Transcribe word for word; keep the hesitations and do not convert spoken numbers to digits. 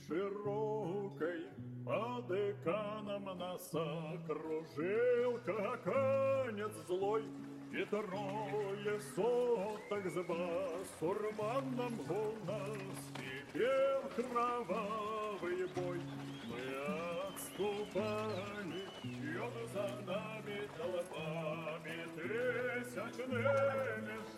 широкой по деканам нас окружил каканец злой, и трое соток с басурманом у нас кипел кровавый бой. Мы отступали, и он за нами толпами тысячными